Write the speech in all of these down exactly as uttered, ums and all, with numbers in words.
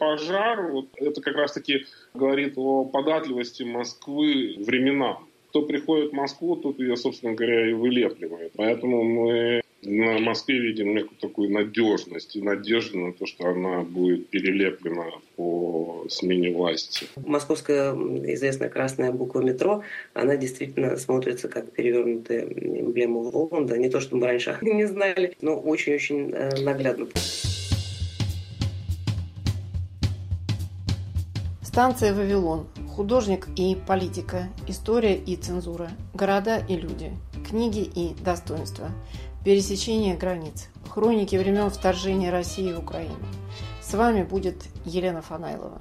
Пожар, вот это как раз-таки говорит о податливости Москвы временам. Кто приходит в Москву, тот ее, собственно говоря, и вылепливает. Поэтому мы на Москве видим некую такую надежность и надежду на то, что она будет перелеплена по смене власти. Московская известная красная буква метро, она действительно смотрится как перевернутая эмблема Воланда. Не то, что мы раньше не знали, но очень-очень наглядно. Станция «Вавилон». Художник и политика. История и цензура. Города и люди. Книги и достоинства. Пересечение границ. Хроники времен вторжения России в Украину. С вами будет Елена Фанайлова.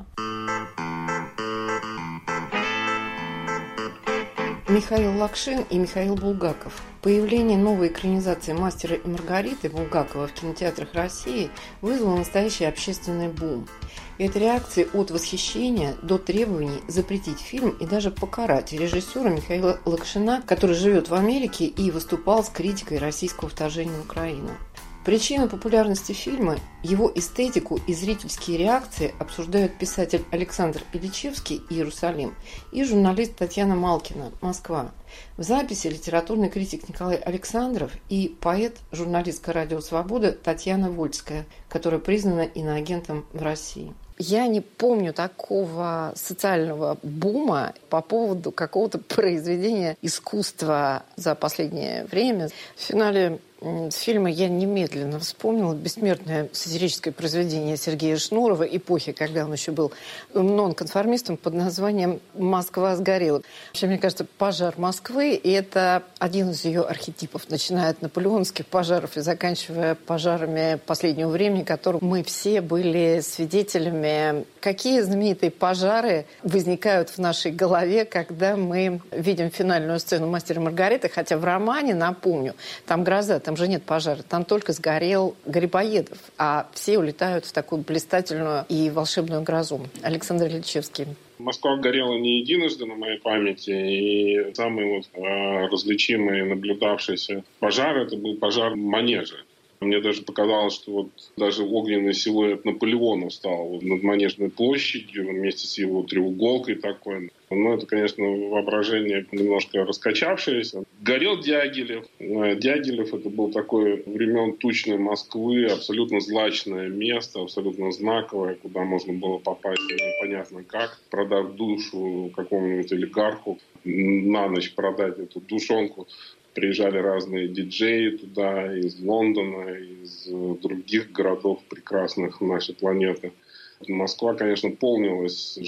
Михаил Лакшин и Михаил Булгаков. Появление новой экранизации «Мастера и Маргариты» Булгакова в кинотеатрах России вызвало настоящий общественный бум. Это реакции от восхищения до требований запретить фильм и даже покарать режиссера Михаила Лакшина, который живет в Америке и выступал с критикой российского вторжения в Украину. Причина популярности фильма, его эстетику и зрительские реакции обсуждают писатель Александр Ильичевский «Иерусалим» и журналист Татьяна Малкина «Москва». В записи литературный критик Николай Александров и поэт, журналистка «Радио Свобода» Татьяна Вольская, которая признана иноагентом в России. Я не помню такого социального бума по поводу какого-то произведения искусства за последнее время. В финале фильма я немедленно вспомнила бессмертное сатирическое произведение Сергея Шнурова эпохи, когда он еще был нонконформистом, под названием «Москва сгорела». Вообще, мне кажется, пожар Москвы – это один из ее архетипов, начиная от наполеоновских пожаров и заканчивая пожарами последнего времени, которым мы все были свидетелями. Какие знаменитые пожары возникают в нашей голове, когда мы видим финальную сцену «Мастера и Маргариты», хотя в романе, напомню, там гроза, там же нет пожара, там только сгорел Грибоедов, а все улетают в такую блистательную и волшебную грозу. Александр Ильичевский. Москва горела не единожды на моей памяти, и самый вот, э, различимый наблюдавшийся пожар – это был пожар Манежа. Мне даже показалось, что вот даже огненный силуэт Наполеона встал вот над Манежной площадью вместе с его треуголкой такой. Ну, это, конечно, воображение немножко раскачавшееся. Горел Дягилев. Дягилев – это был такой времен тучной Москвы, абсолютно злачное место, абсолютно знаковое, куда можно было попасть непонятно как, продав душу какому-нибудь олигарху, на ночь продать эту душонку. Приезжали разные диджеи туда, из Лондона, из других городов прекрасных нашей планеты. Москва, конечно, полнилась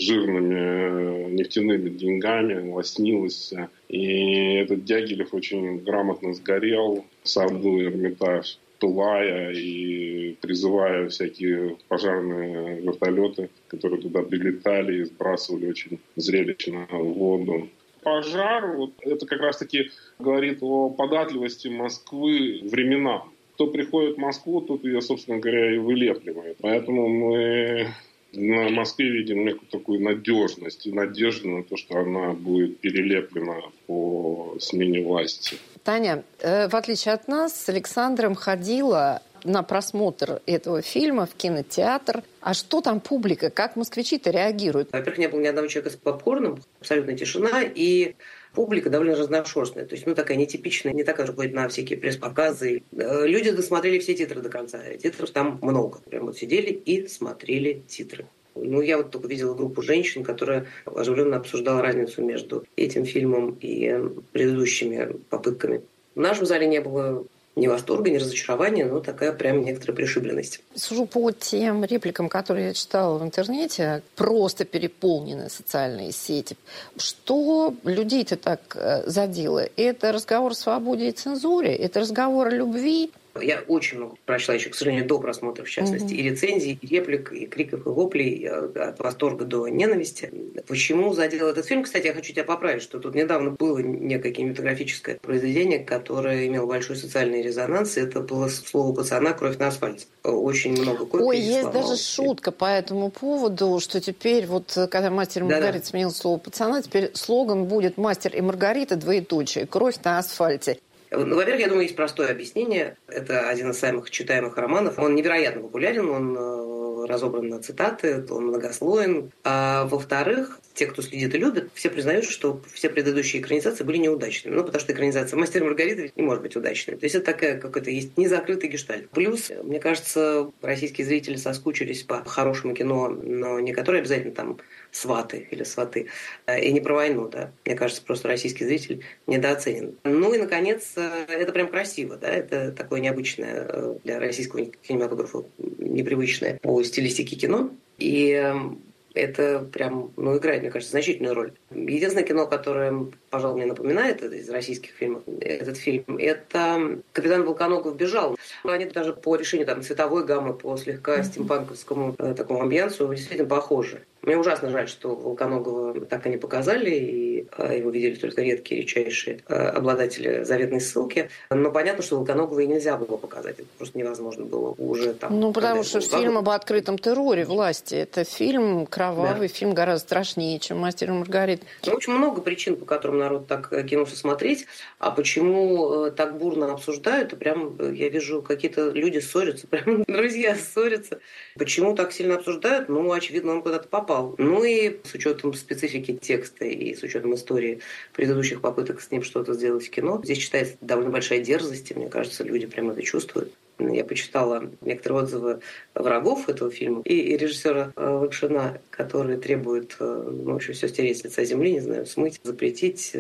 жирными нефтяными деньгами, лоснилась. И этот Дягилев очень грамотно сгорел, Сарду, Эрмитаж, пылая и призывая всякие пожарные вертолеты, которые туда прилетали и сбрасывали очень зрелищно в воду. Пожар, вот это как раз-таки говорит о податливости Москвы временам. Кто приходит в Москву, тот ее, собственно говоря, и вылепливает. Поэтому мы на Москве видим некую такую надежность и надежду на то, что она будет перелеплена по смене власти. Таня, в отличие от нас, с Александром ходила на просмотр этого фильма в кинотеатр. А что там публика? Как москвичи-то реагируют? Во-первых, не было ни одного человека с попкорном, абсолютная тишина, и публика довольно разношерстная. То есть, ну, такая нетипичная, не такая же ходит на всякие пресс-показы. Люди досмотрели все титры до конца. Титров там много. Прям вот сидели и смотрели титры. Ну, я вот только видела группу женщин, которая оживленно обсуждала разницу между этим фильмом и предыдущими попытками. В нашем зале не было ни восторга, ни разочарования, но такая прям некоторая пришибленность. Сужу по тем репликам, которые я читала в интернете, просто переполнены социальные сети. Что людей-то так задело? Это разговор о свободе и цензуре? Это разговор о любви? Я очень много прочла еще, к сожалению, до просмотра, в частности, mm-hmm. и рецензий, и реплик, и криков, и воплей, от восторга до ненависти. Почему задел этот фильм? Кстати, я хочу тебя поправить, что тут недавно было некое кинематографическое произведение, которое имело большой социальный резонанс. Это было «Слово пацана. Кровь на асфальте». Очень много копий. Ой, есть даже шутка по этому поводу, что теперь, вот когда «Мастер и Маргарита» сменил «Слово пацана», теперь слоган будет «Мастер и Маргарита. Двоеточие. Кровь на асфальте». Ну, во-первых, я думаю, есть простое объяснение. Это один из самых читаемых романов. Он невероятно популярен, он разобран на цитаты, он многослоен. А во-вторых, те, кто следит и любит, все признают, что все предыдущие экранизации были неудачными. Ну, потому что экранизация «Мастера и Маргариты» не может быть удачной. То есть это такая какой-то есть незакрытый гештальт. Плюс, мне кажется, российские зрители соскучились по хорошему кино, но не которое обязательно там «Сваты» или «Сваты», и не про войну, да. Мне кажется, просто российский зритель недооценен. Ну и, наконец, это прям красиво, да, это такое необычное для российского кинематографа, непривычное по стилистике кино. И это прям, ну, играет, мне кажется, значительную роль. Единственное кино, которое, пожалуй, мне напоминает это из российских фильмов, этот фильм, это «Капитан Волконогов бежал». Они даже по решению там, цветовой гаммы, по слегка стимпанковскому э, такому амбиансу действительно похожи. Мне ужасно жаль, что Волконогова так и не показали, и э, его видели только редкие, редчайшие э, обладатели заветной ссылки. Но понятно, что Волконогова и нельзя было показать. Это просто невозможно было уже там. Ну, потому что фильм об открытом терроре власти. Это фильм кровавый, да. Фильм гораздо страшнее, чем «Мастер и Маргарита». Ну, очень много причин, по которым народ так кинулся смотреть. А почему так бурно обсуждают? И прям я вижу, какие-то люди ссорятся, прям друзья ссорятся. Почему так сильно обсуждают? Ну, очевидно, он куда-то попал. Ну и с учетом специфики текста и с учетом истории предыдущих попыток с ним что-то сделать в кино, здесь читается довольно большая дерзость, и мне кажется, люди прямо это чувствуют. Я почитала некоторые отзывы врагов этого фильма и режиссера Лакшина, которые требуют, ну, в общем, все стереть с лица земли, не знаю, смыть, запретить.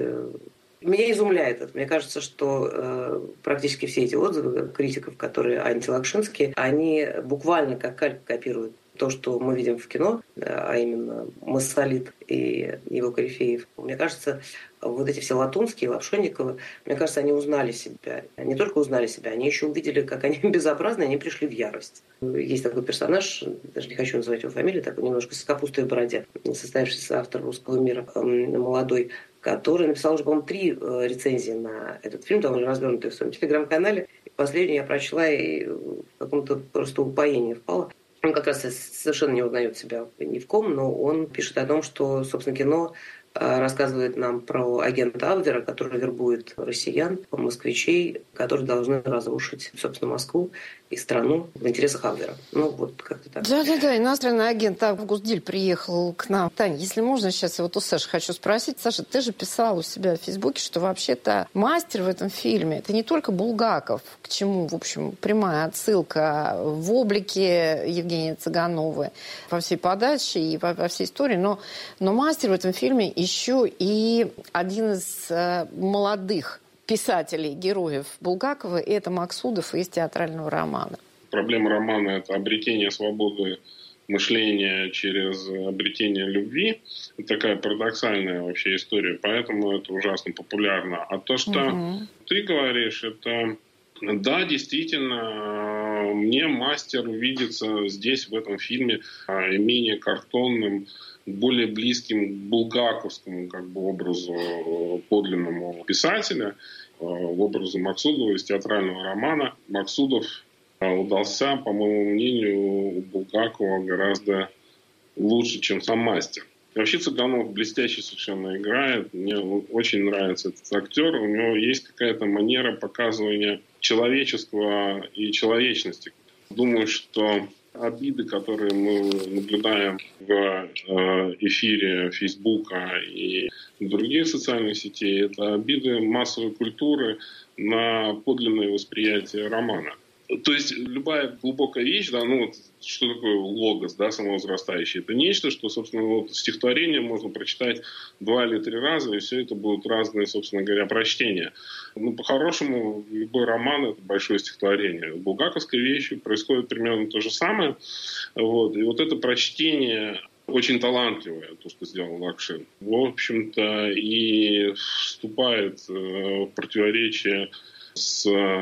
Меня изумляет это. Мне кажется, что э, практически все эти отзывы критиков, которые антилакшинские, они буквально как калька копируют то, что мы видим в кино, а именно Массолит и его корифеев. Мне кажется, вот эти все Латунские, Лапшонниковы, мне кажется, они узнали себя. Не только узнали себя, они еще увидели, как они безобразны, они пришли в ярость. Есть такой персонаж, даже не хочу называть его фамилию, такой немножко с капустой в бороде, состоявшийся автор «Русского мира», молодой, который написал уже, по-моему, три рецензии на этот фильм, довольно развернутые в своем телеграм-канале. Последнюю я прочла и в каком-то просто упоении впала. Он как раз совершенно не узнает себя ни в ком, но он пишет о том, что, собственно, кино рассказывает нам про агента Абвера, который вербует россиян, москвичей, которые должны разрушить, собственно, Москву и страну в интересах Абвера. Ну, вот как-то так. Да-да-да, иностранный агент Август Диль приехал к нам. Таня, если можно, сейчас я вот у Саши хочу спросить. Саша, ты же писала у себя в Фейсбуке, что вообще-то мастер в этом фильме — это не только Булгаков, к чему, в общем, прямая отсылка в облике Евгения Цыгановой во всей подаче и во, во всей истории, но, но мастер в этом фильме еще и один из э, молодых писателей, героев Булгакова, и это Максудов из театрального романа. Проблема романа – это обретение свободы мышления через обретение любви. Это такая парадоксальная вообще история, поэтому это ужасно популярно. А то, что угу. ты говоришь, это... Да, действительно, мне мастер видится здесь, в этом фильме, менее картонным, более близким к булгаковскому как бы, образу подлинному писателя, в образу Максудова из театрального романа. Максудов удался, по моему мнению, у Булгакова гораздо лучше, чем сам мастер. Вообще Цыганов блестяще совершенно играет. Мне очень нравится этот актер. У него есть какая-то манера показывания человеческого и человечности. Думаю, что обиды, которые мы наблюдаем в эфире Фейсбука и других социальных сетей, это обиды массовой культуры на подлинное восприятие романа. То есть любая глубокая вещь, да, ну вот что такое логос, да, самовозрастающий, это нечто, что, собственно, вот стихотворение можно прочитать два или три раза, и все это будут разные, собственно говоря, прочтения. Ну, по-хорошему, любой роман – это большое стихотворение. В булгаковской вещи происходит примерно то же самое. Вот. И вот это прочтение очень талантливое, то, что сделал Лакшин. В общем-то, и вступает в противоречие с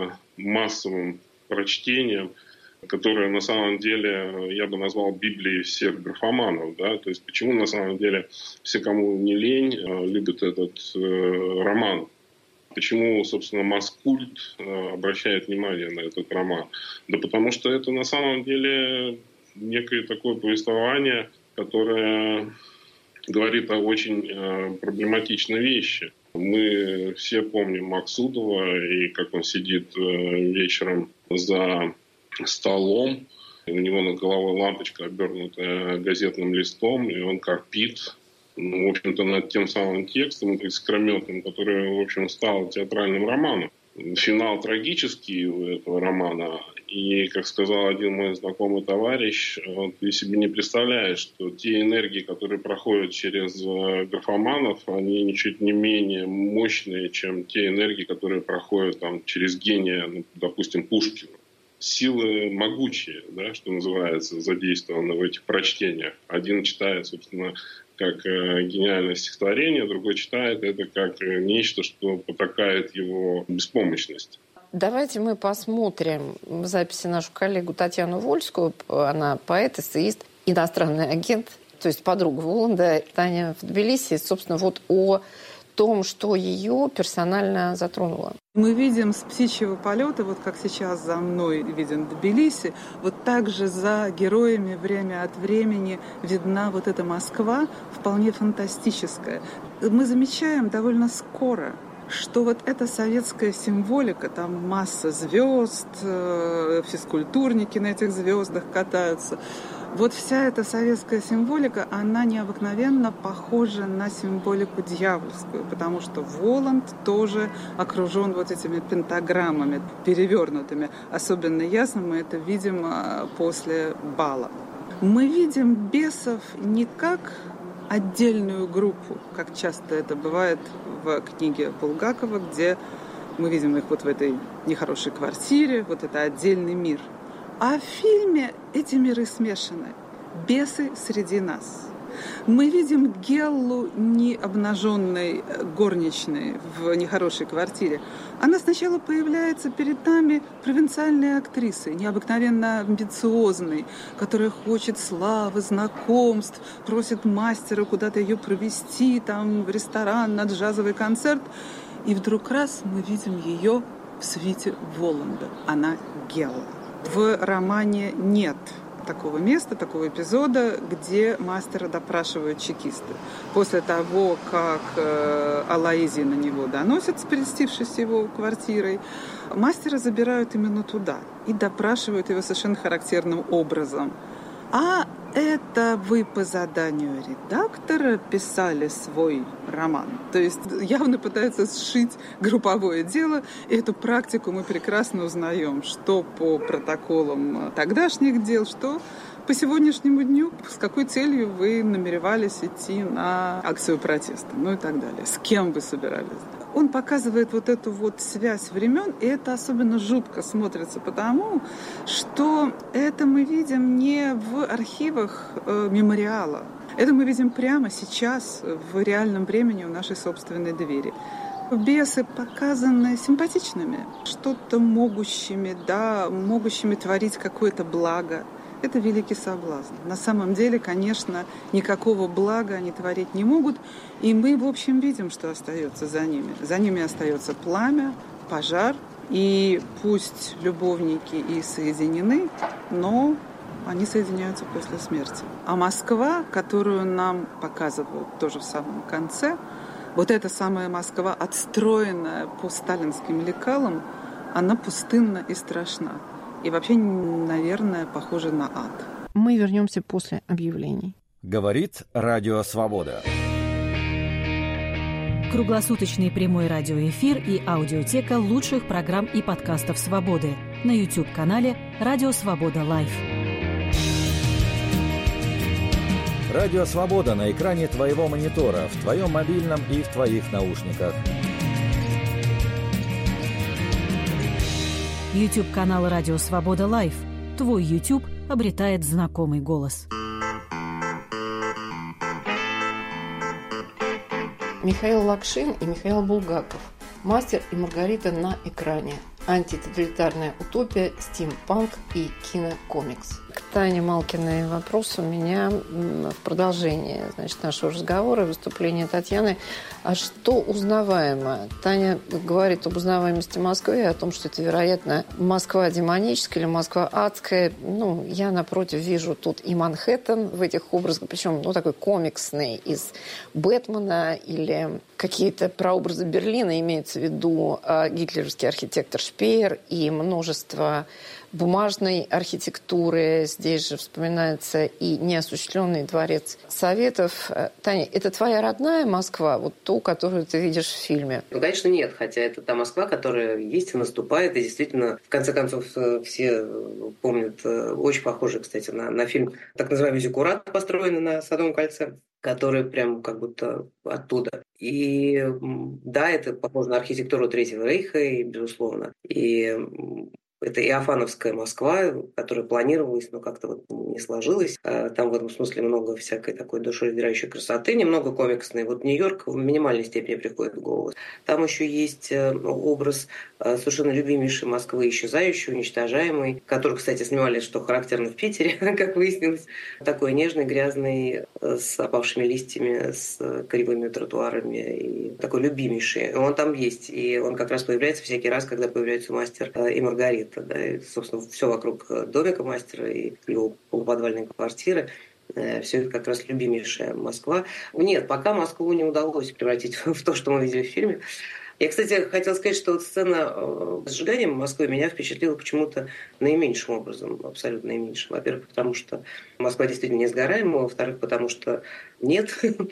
массовым прочтением, которое на самом деле я бы назвал Библией всех графоманов. Да? То есть почему на самом деле все, кому не лень, любят этот э, роман? Почему, собственно, Маскульт э, обращает внимание на этот роман? Да потому что это на самом деле некое такое повествование, которое говорит о очень э, проблематичной вещи. Мы все помним Максудова и как он сидит э, вечером за столом У него над головой лампочка, обернутая газетным листом, и он корпит, ну, в общем-то, над тем самым текстом, искрометным, который, в общем, стал театральным романом. Финал трагический у этого романа. И, как сказал один мой знакомый товарищ, вот, ты себе не представляешь, что те энергии, которые проходят через графоманов, они ничуть не менее мощные, чем те энергии, которые проходят там, через гения, ну, допустим, Пушкина. Силы могучие, да, что называется, задействованы в этих прочтениях. Один читает, собственно, как гениальное стихотворение, другой читает это как нечто, что потакает его беспомощность. Давайте мы посмотрим в записи нашу коллегу Татьяну Вольскую. Она поэт, эссеист, иностранный агент, то есть подруга Воланда. Таня в Тбилиси, собственно, вот о том, что ее персонально затронуло. Мы видим с птичьего полета, вот как сейчас за мной виден Тбилиси, вот так же за героями время от времени видна вот эта Москва, вполне фантастическая. Мы замечаем довольно скоро, что вот эта советская символика, там масса звезд, физкультурники на этих звездах катаются. Вот вся эта советская символика, она необыкновенно похожа на символику дьявольскую, потому что Воланд тоже окружен вот этими пентаграммами перевернутыми. Особенно ясно мы это видим после бала. Мы видим бесов не как отдельную группу, как часто это бывает в книге Булгакова, где мы видим их вот в этой нехорошей квартире, вот это отдельный мир. А в фильме эти миры смешаны. Бесы среди нас. Мы видим Геллу не обнаженной горничной в нехорошей квартире. Она сначала появляется перед нами провинциальной актрисой, необыкновенно амбициозной, которая хочет славы, знакомств, просит мастера куда-то ее провести, там, в ресторан, на джазовый концерт. И вдруг раз мы видим ее в свите Воланда. Она Гелла. В романе нет такого места, такого эпизода, где мастера допрашивают чекисты. После того, как э, Алаизи на него доносят, прельстившись его квартирой, мастера забирают именно туда и допрашивают его совершенно характерным образом. А это вы по заданию редактора писали свой роман. То есть явно пытаются сшить групповое дело. И эту практику мы прекрасно узнаем, что по протоколам тогдашних дел, что по сегодняшнему дню, с какой целью вы намеревались идти на акцию протеста, ну и так далее. С кем вы собирались. Он показывает вот эту вот связь времен, и это особенно жутко смотрится потому, что это мы видим не в архивах э, мемориала. Это мы видим прямо сейчас, в реальном времени у нашей собственной двери. Бесы показаны симпатичными, что-то могущими, да, могущими творить какое-то благо. Это великий соблазн. На самом деле, конечно, никакого блага они творить не могут. И мы, в общем, видим, что остается за ними. За ними остается пламя, пожар. И пусть любовники и соединены, но они соединяются после смерти. А Москва, которую нам показывают тоже в самом конце, вот эта самая Москва, отстроенная по сталинским лекалам, она пустынна и страшна. И вообще, наверное, похоже на ад. Мы вернемся после объявлений. Говорит Радио Свобода. Круглосуточный прямой радиоэфир и аудиотека лучших программ и подкастов «Свободы» на YouTube-канале «Радио Свобода Лайв». Радио Свобода на экране твоего монитора, в твоем мобильном и в твоих наушниках. YouTube-канал «Радио Свобода Лайв». Твой YouTube обретает знакомый голос. Михаил Лакшин и Михаил Булгаков. «Мастер и Маргарита» на экране. Антитоталитарная утопия, стимпанк и кинокомикс. К Тане Малкиной вопрос у меня в продолжении, значит, нашего разговора, выступления Татьяны. А что узнаваемо? Таня говорит об узнаваемости Москвы, о том, что это, вероятно, Москва демоническая или Москва адская. Ну, я, напротив, вижу тут и Манхэттен в этих образах, причем, ну, такой комиксный, из Бэтмена или какие-то прообразы Берлина, имеется в виду гитлеровский архитектор Шпеер и множество бумажной архитектуры. Здесь же вспоминается и неосуществленный дворец Советов. Таня, это твоя родная Москва, вот ту, которую ты видишь в фильме? Ну, конечно, нет, хотя это та Москва, которая есть и наступает, и действительно, в конце концов, все помнят, очень похожий, кстати, на, на фильм так называемый «Зиккурат», построенный на Садовом кольце, который прям как будто оттуда. И да, это похоже на архитектуру Третьего рейха, и, безусловно. И это Иофановская Москва, которая планировалась, но как-то вот не сложилось. Там в этом смысле много всякой такой душераздирающей красоты, немного комиксной. Вот Нью-Йорк в минимальной степени приходит в голову. Там еще есть образ совершенно любимейшей Москвы, исчезающей, уничтожаемой, который, кстати, снимали, что характерно в Питере, как выяснилось. Такой нежный, грязный, с опавшими листьями, с кривыми тротуарами. И такой любимейший. Он там есть. И он как раз появляется всякий раз, когда появляется «Мастер и Маргарита». Да, и, собственно, все вокруг домика мастера и его полуподвальной квартиры. Все это как раз любимейшая Москва. Нет, пока Москву не удалось превратить в то, что мы видели в фильме. Я, кстати, хотела сказать, что вот сцена с сжиганием Москвы меня впечатлила почему-то наименьшим образом, абсолютно наименьшим. Во-первых, потому что Москва действительно не сгораема, во-вторых, потому что нет,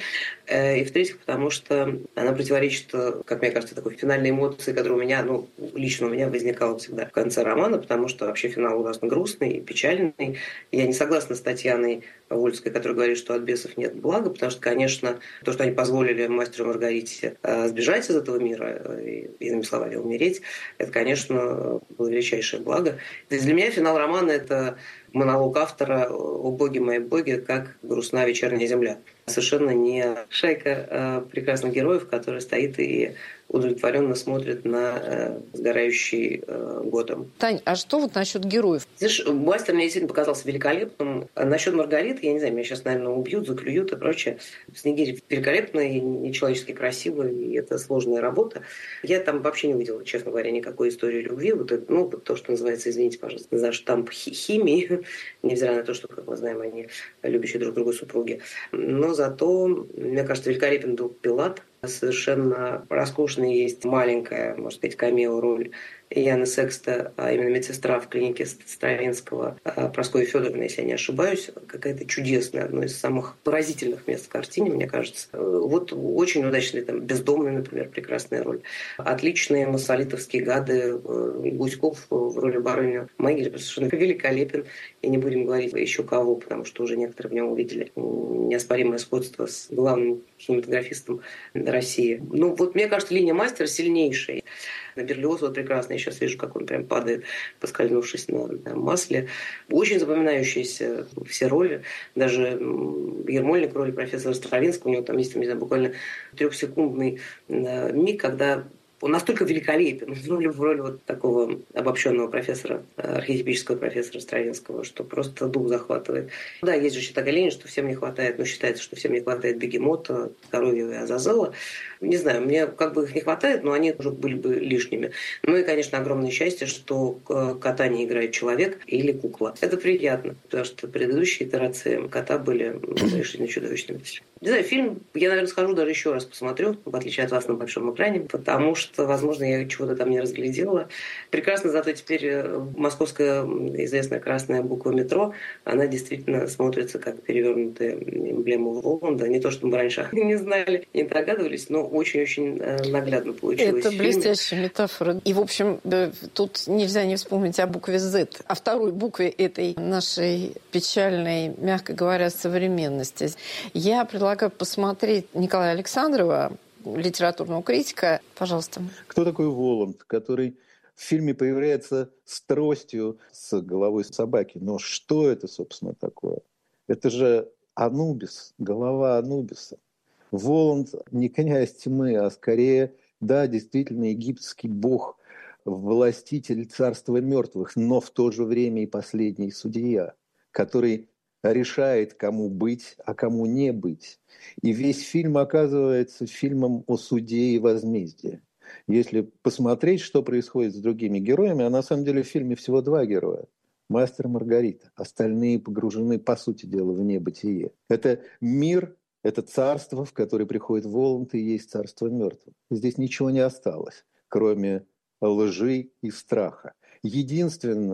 и в-третьих, потому что она противоречит, как мне кажется, такой финальной эмоции, которая у меня, ну, лично у меня возникала всегда в конце романа, потому что вообще финал ужасно грустный и печальный. Я не согласна с Татьяной Вольской, которая говорит, что от бесов нет блага, потому что, конечно, то, что они позволили мастеру Маргарите сбежать из этого мира и, иными словами, умереть, это, конечно, было величайшее благо. То есть для меня финал романа – это монолог автора «О боги мои боги, как грустна вечерняя земля». Совершенно не шайка а прекрасных героев, которые стоит и удовлетворенно смотрит на э, сгорающий э, Готэм. Тань, а что вот насчет героев? Знаешь, «Мастер» мне действительно показался великолепным. А насчет Маргариты, я не знаю, меня сейчас, наверное, убьют, заклюют и прочее. Снегирь великолепный, нечеловечески красивый, и это сложная работа. Я там вообще не увидела, честно говоря, никакой истории любви. Вот это, ну, вот то, что называется, извините, пожалуйста, за штамп химии, невзирая на то, что, как мы знаем, они любящие друг друга супруги. Но зато, мне кажется, великолепен был Пилат. Совершенно роскошная есть маленькая, можно сказать, камео-роль Яны Секста, а именно медсестра в клинике Стравинского, Прасковья Федоровна, если я не ошибаюсь, какая-то чудесная, одно из самых поразительных мест в картине, мне кажется. Вот очень удачный, там, «Бездомный», например, прекрасная роль. Отличные массолитовские гады, Гуськов в роли барыни Магеля совершенно великолепен. И не будем говорить еще кого, потому что уже некоторые в нем увидели неоспоримое сходство с главным кинематографистом России. Ну, вот мне кажется, линия мастера сильнейшая. На Берлиоз вот прекрасно, я сейчас вижу, как он прям падает, поскользнувшись на, на масле. Очень запоминающиеся все роли. Даже Ермольник в роли профессора Стравинского, у него там есть, не знаю, буквально трехсекундный миг, когда он настолько великолепен в роли, в роли вот такого обобщенного профессора, архетипического профессора Стравинского, что просто дух захватывает. Да, есть же еще такая линия, что всем не хватает, ну, считается, что всем не хватает Бегемота, Коровьева и Азазела. Не знаю, мне как бы их не хватает, но они уже были бы лишними. Ну и, конечно, огромное счастье, что кота не играет человек или кукла. Это приятно, потому что предыдущие итерации кота были совершенно чудовищными. Не знаю, фильм я, наверное, схожу даже еще раз посмотрю, в отличие от вас на большом экране, потому что, возможно, я чего-то там не разглядела. Прекрасно, зато теперь московская известная красная буква метро, она действительно смотрится как перевернутая эмблема Воланда. Не то, что мы раньше не знали, не догадывались, но очень-очень наглядно получилось. Это блестящая метафора. И, в общем, тут нельзя не вспомнить о букве Z, о второй букве этой нашей печальной, мягко говоря, современности. Я предлагаю посмотреть Николая Александрова, литературного критика. Пожалуйста. Кто такой Воланд, который в фильме появляется с тростью, с головой собаки? Но что это, собственно, такое? Это же Анубис, голова Анубиса. Воланд не князь тьмы, а скорее, да, действительно, египетский бог, властитель царства мертвых, но в то же время и последний судья, который решает, кому быть, а кому не быть. И весь фильм оказывается фильмом о суде и возмездии. Если посмотреть, что происходит с другими героями, а на самом деле в фильме всего два героя. Мастер и Маргарита. Остальные погружены, по сути дела, в небытие. Это мир, это царство, в которое приходит Воланд, и есть царство мертвых. Здесь ничего не осталось, кроме лжи и страха. Единственное,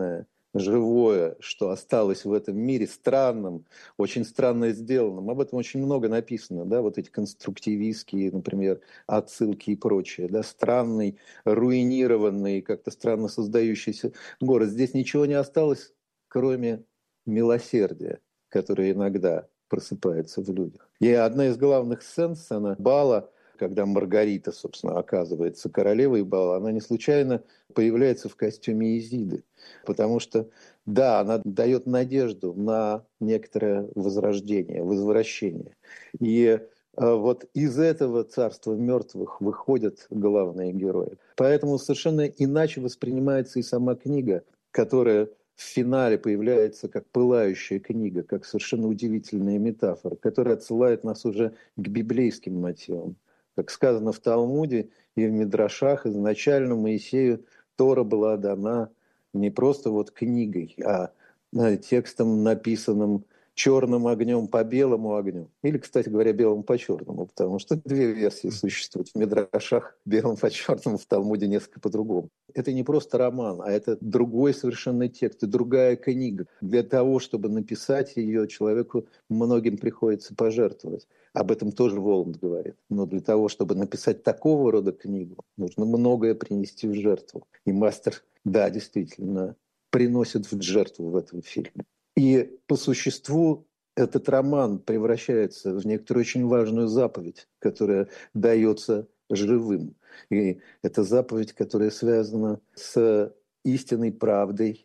живое, что осталось в этом мире, странным, очень странно сделанным. Об этом очень много написано, да, вот эти конструктивистские, например, отсылки и прочее, да, странный, руинированный, как-то странно создающийся город. Здесь ничего не осталось, кроме милосердия, которое иногда просыпается в людях. И одна из главных сцен, сцена бала, когда Маргарита, собственно, оказывается королевой бала, она не случайно появляется в костюме Изиды. Потому что, да, она дает надежду на некоторое возрождение, возвращение. И вот из этого царства мертвых выходят главные герои. Поэтому совершенно иначе воспринимается и сама книга, которая в финале появляется как пылающая книга, как совершенно удивительная метафора, которая отсылает нас уже к библейским мотивам. Как сказано в Талмуде и в Мидрашах, изначально Моисею Тора была дана не просто вот книгой, а текстом, написанным черным огнем по белому огню. Или, кстати говоря, белым по черному, потому что две версии существуют. В Мидрашах белым по черному, в Талмуде несколько по-другому. Это не просто роман, а это другой совершенно текст и другая книга. Для того, чтобы написать ее, человеку многим приходится пожертвовать. Об этом тоже Воланд говорит. Но для того, чтобы написать такого рода книгу, нужно многое принести в жертву. И мастер, да, действительно, приносит в жертву в этом фильме. И по существу этот роман превращается в некоторую очень важную заповедь, которая дается живым. И это заповедь, которая связана с истинной правдой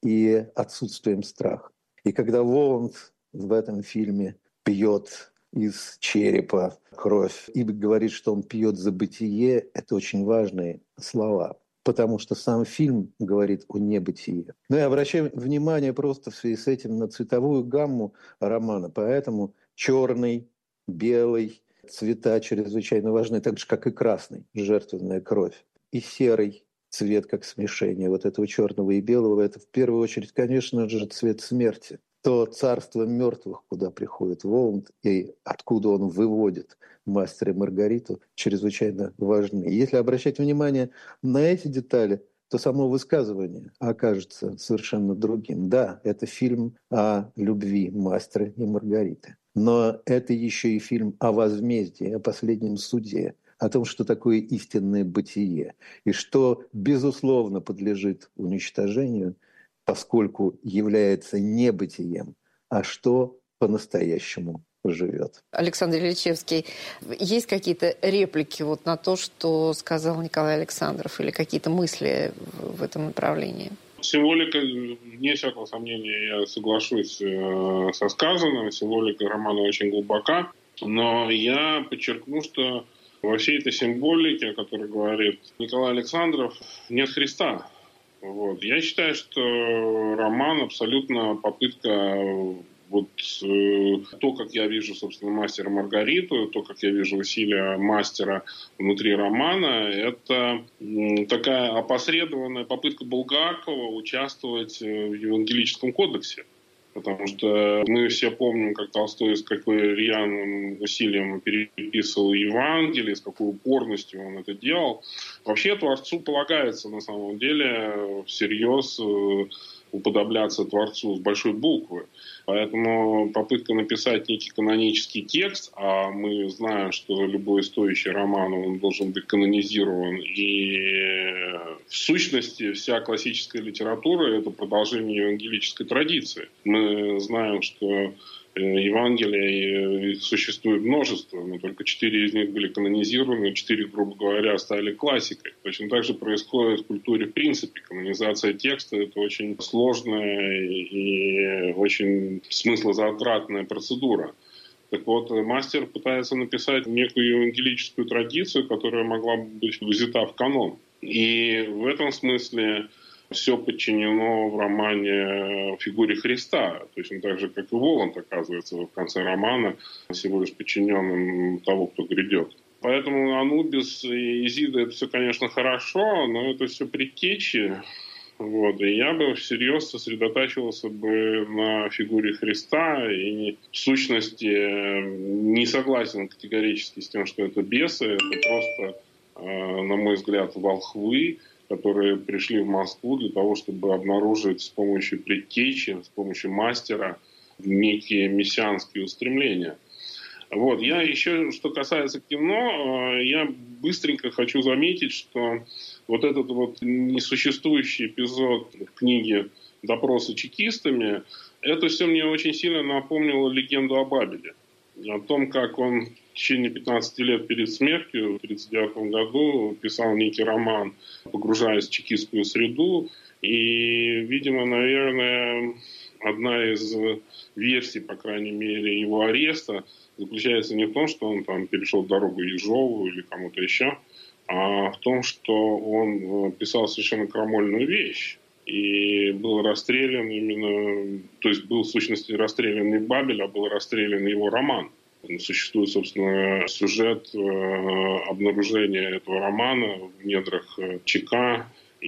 и отсутствием страха. И когда Воланд в этом фильме пьет из черепа кровь и говорит, что он пьет за бытие, это очень важные слова. Потому что сам фильм говорит о небытии. Но я обращаю внимание просто в связи с этим на цветовую гамму романа. Поэтому черный, белый цвета чрезвычайно важны, так же, как и красный, жертвенная кровь. И серый цвет как смешение вот этого черного и белого. Это в первую очередь, конечно же, цвет смерти. То царство мертвых, куда приходит Воланд и откуда он выводит мастера и Маргариту, чрезвычайно важны. И если обращать внимание на эти детали, то само высказывание окажется совершенно другим. Да, это фильм о любви мастера и Маргариты, но это еще и фильм о возмездии, о последнем суде, о том, что такое истинное бытие и что, безусловно, подлежит уничтожению, поскольку является небытием, а что по-настоящему живет. Александр Ильичевский, есть какие-то реплики вот на то, что сказал Николай Александров, или какие-то мысли в этом направлении? Символика, вне всякого сомнения, я соглашусь э, со сказанным. Символика романа очень глубока, но я подчеркну, что во всей этой символике, о которой говорит Николай Александров, нет Христа. Вот. Я считаю, что роман абсолютно попытка вот э, то, как я вижу, собственно, мастера Маргариту, то, как я вижу усилия мастера внутри романа, это э, такая опосредованная попытка Булгакова участвовать в Евангелическом кодексе. Потому что мы все помним, как Толстой с какой рьяным усилием переписывал Евангелие, с какой упорностью он это делал. Вообще Творцу полагается на самом деле всерьез уподобляться Творцу с большой буквы. Поэтому попытка написать некий канонический текст, а мы знаем, что любой стоящий роман он должен быть канонизирован, и в сущности вся классическая литература – это продолжение евангелической традиции. Мы знаем, что Евангелия существует множество, но только четыре из них были канонизированы, четыре, грубо говоря, стали классикой. Точно так же происходит в культуре в принципе. Канонизация текста – это очень сложная и очень смыслозатратная процедура. Так вот, мастер пытается написать некую евангелическую традицию, которая могла бы быть взята в канон. И в этом смысле все подчинено в романе фигуре Христа. Точно так же, как и Воланд оказывается в конце романа всего лишь подчиненным того, кто грядет. Поэтому Анубис и Изида – это все, конечно, хорошо, но это все предтечи. Вот. И я бы всерьез сосредотачивался бы на фигуре Христа и в сущности не согласен категорически с тем, что это бесы. Это просто, на мой взгляд, волхвы, которые пришли в Москву для того, чтобы обнаружить с помощью предтечи, с помощью мастера некие мессианские устремления. Вот. Я еще, что касается кино, я быстренько хочу заметить, что вот этот вот несуществующий эпизод в книге «Допросы чекистами», это все мне очень сильно напомнило легенду о Бабеле. О том, как он в течение пятнадцати лет перед смертью, в тысяча девятьсот тридцать девятом году, писал некий роман, погружаясь в чекистскую среду. И, видимо, наверное, одна из версий, по крайней мере, его ареста заключается не в том, что он там перешел дорогу Ежову или кому-то еще, а в том, что он писал совершенно крамольную вещь. И был расстрелян именно, то есть был в сущности расстрелян не Бабель, а был расстрелян его роман. Существует, собственно, сюжет э, обнаружения этого романа в недрах ЧК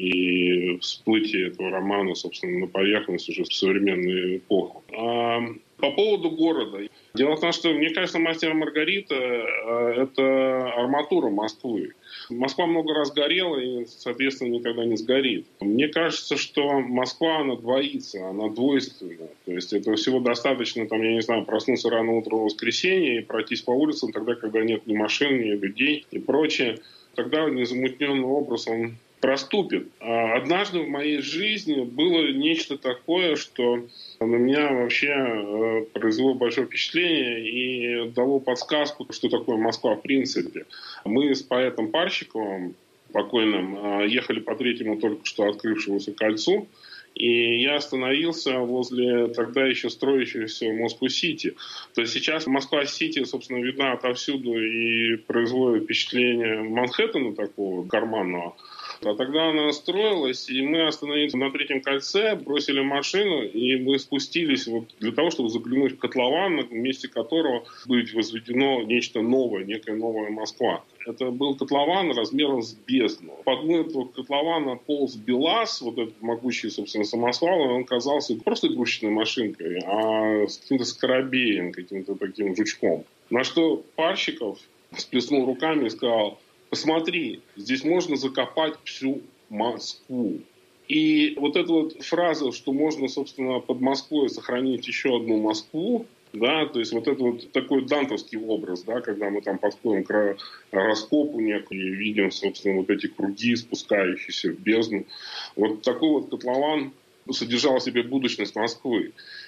и всплытие этого романа, собственно, на поверхность уже в современную эпоху. А по поводу города. Дело в том, что, мне кажется, «Мастер и Маргарита» – это арматура Москвы. Москва много раз горела и, соответственно, никогда не сгорит. Мне кажется, что Москва, она двоится, она двойственна. То есть этого всего достаточно, там, я не знаю, проснуться рано утром в воскресенье и пройтись по улицам тогда, когда нет ни машин, ни людей и прочее. Тогда незамутненный образ, он проступит. А однажды в моей жизни было нечто такое, что на меня вообще произвело большое впечатление и дало подсказку, что такое Москва в принципе. Мы с поэтом Парщиковым, покойным, ехали по третьему только что открывшемуся кольцу, и я остановился возле тогда еще строящегося Москву-Сити. То есть сейчас Москва-Сити, собственно, видна отовсюду и производит впечатление Манхэттена такого карманного. А тогда она строилась, и мы остановились на третьем кольце, бросили машину, и мы спустились вот для того, чтобы заглянуть в котлован, на месте которого будет возведено нечто новое, некая новая Москва. Это был котлован размером с бездну. Под дну этого котлована полз БелАЗ, вот этот могучий, собственно, самосвал, и он казался не просто игрушечной машинкой, а с каким-то скоробеем, каким-то таким жучком. На что Парщиков сплеснул руками и сказал: посмотри, здесь можно закопать всю Москву. И вот эта вот фраза, что можно, собственно, под Москвой сохранить еще одну Москву, да, то есть вот это вот такой дантовский образ, да, когда мы там подходим к раскопу некому и видим, собственно, вот эти круги, спускающиеся в бездну. Вот такой вот котлован содержал в себе будущность Москвы.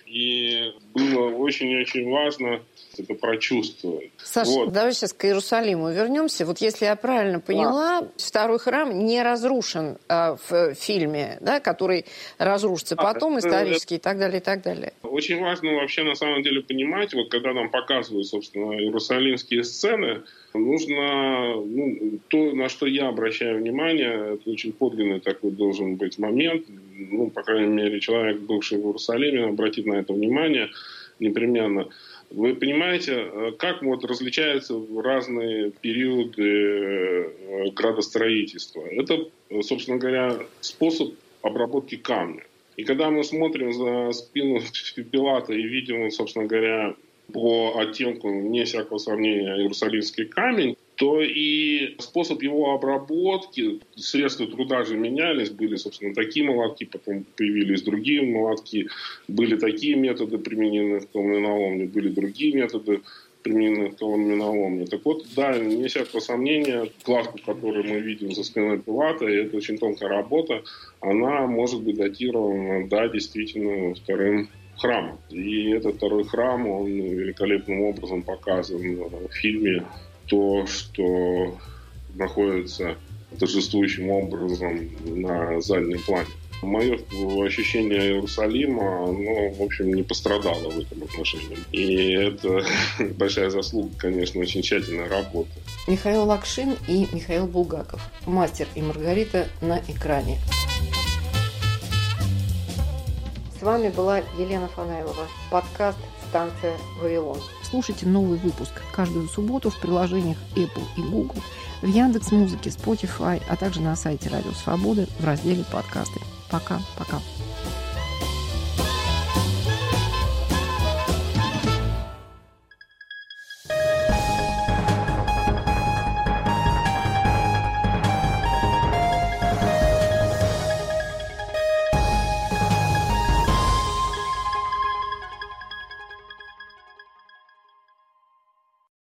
И было очень-очень важно это прочувствовать. Саша, вот. Давай сейчас к Иерусалиму вернемся. Вот если я правильно поняла, да. Второй храм не разрушен э, в фильме, да, который разрушится а, потом, это, исторически это... и так далее, и так далее. Очень важно вообще на самом деле понимать, вот когда нам показывают, собственно, иерусалимские сцены, нужно, ну, то, на что я обращаю внимание, это очень подлинный такой должен быть момент. Ну, по крайней мере, человек, бывший в Иерусалиме, обратит на это внимание непременно. Вы понимаете, как вот различаются разные периоды градостроительства? Это, собственно говоря, способ обработки камня. И когда мы смотрим за спину Пилата и видим, собственно говоря, по оттенку, вне всякого сомнения, иерусалимский камень, то и способ его обработки, средства труда же менялись, были, собственно, такие молотки, потом появились другие молотки, были такие методы, примененные в каменоломне, были другие методы, примененные в каменоломне. Так вот, да, вне всякого сомнения, кладку, которую мы видим за спиной Пилата, и это очень тонкая работа, она может быть датирована, да, действительно, вторым храмом. И этот второй храм, он великолепным образом показан в фильме. То, что находится торжествующим образом на заднем плане. Мое ощущение Иерусалима, оно, в общем, не пострадало в этом отношении. И это большая заслуга, конечно, очень тщательной работы. Михаил Лакшин и Михаил Булгаков. «Мастер и Маргарита» на экране. С вами была Елена Фанаилова. Подкаст «Станция Вавилон». Слушайте новый выпуск каждую субботу в приложениях Apple и Google, в Яндекс.Музыке, Spotify, а также на сайте Радио Свободы в разделе «Подкасты». Пока-пока.